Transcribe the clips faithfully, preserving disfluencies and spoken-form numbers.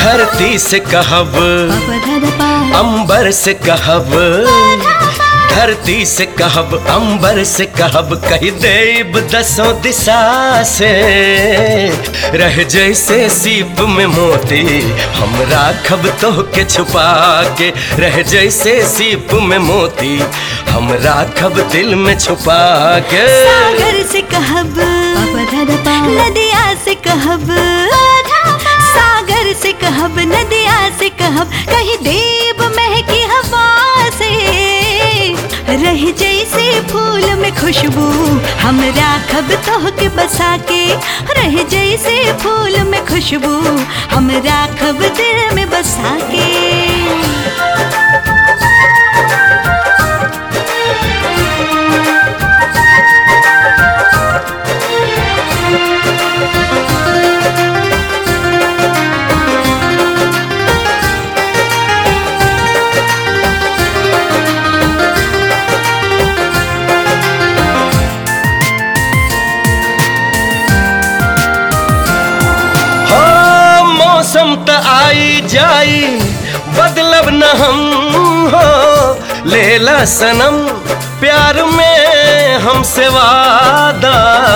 धरती से कहब, अंबर से कहब, धरती से कहब, अंबर से कहब, कही देब दसों दिशा से। रह जैसे सीप में मोती हम राखब तोह के छुपा के। रह जैसे सीप में मोती हम राखब दिल में छुपा के। सागर से कहब, नदिया से कहब, सागर से कहब, नदिया से कहब, कहीं देव महकी हवा से। रह जैसे फूल में खुशबू हम राखब तोह के बसा के। रह जैसे फूल में खुशबू हम राखब दिल में बसा के। मौसम त आई जाई बदलब न हम हो। लेला सनम प्यार में हमसे वादा।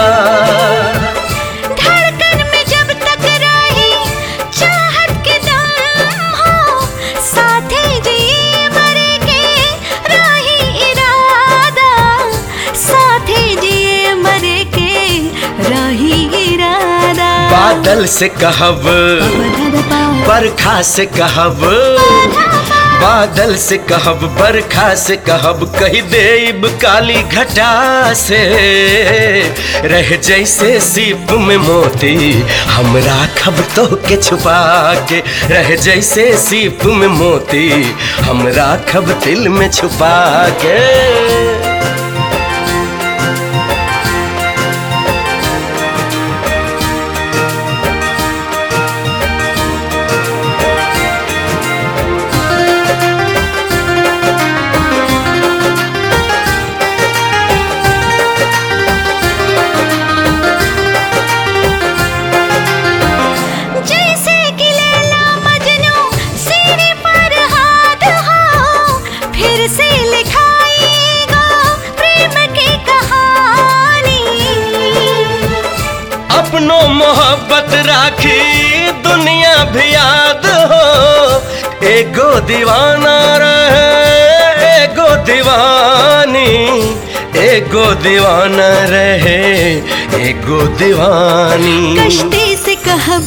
धड़कन में जब तक रही चाहत के दम हो, साथे जिए मरे के रही इरादा। साथे जिए मरे के रही इरादा। बादल से कहब, बरखा से कहब, बादल से कहब, बरखा से कहब, कही देब काली घटा से। रह जैसे सीप में मोती हम राखब तोह के छुपा के। रह जैसे सीप में मोती हम राखब दिल में छुपा के। अपनो मोहब्बत राखी दुनिया भी याद हो। एगो दीवाना रहे एगो दीवानी, एगो दीवाना रहे एगो दीवानी। कश्ती से कहब,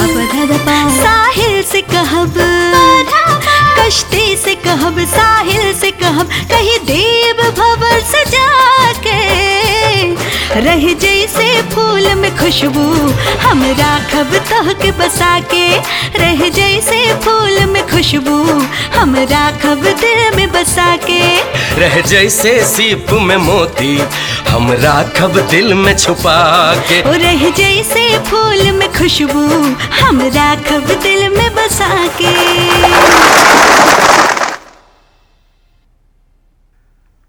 साहिल से कहब, कश्ती से कहब, साहिल से कहब, कहीं देव भंवर सजा के। रह जैसे फूल में खुशबू हम राखब तोह के बसा के। रह जैसे फूल में खुशबू हम राखब दिल में बसा के। रह जैसे सीप में मोती हम राखब दिल में छुपा के। रह जैसे फूल में खुशबू हम राखब दिल में बसा के।